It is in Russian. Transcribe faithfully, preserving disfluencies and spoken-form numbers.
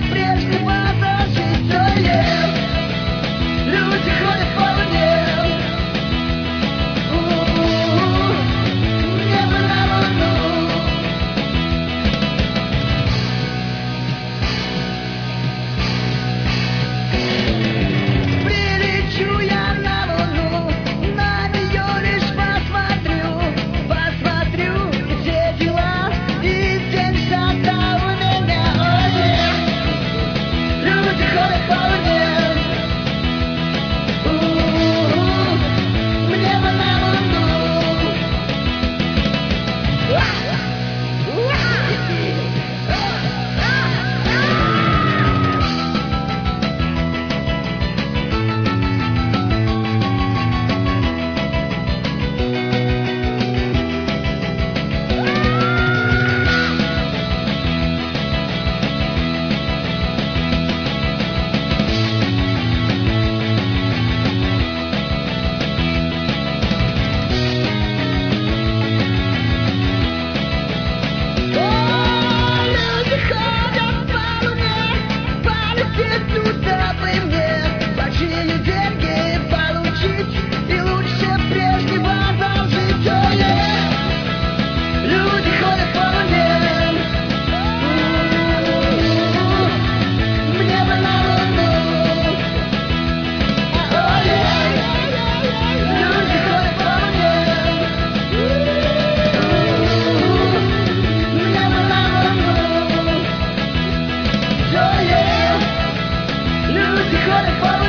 прежнего зажить. Ой, нет, люди ходят по луне. У-у-у, небо на луну. Прилечу я на луну, на нее лишь посмотрю, посмотрю, и все дела, и тень взята у меня. Ой, нет, люди ходят по луне. У-у-у, небо на луну. Люди ходят по луне, полететь туда бы мне, большие деньги получить и лучше прежнего зажить. Ой, нет, люди ходят по луне. У-у-у, небо на луну. Ой, нет, люди ходят по луне. У-у-у, небо на луну. Ой, нет, люди ходят по луне.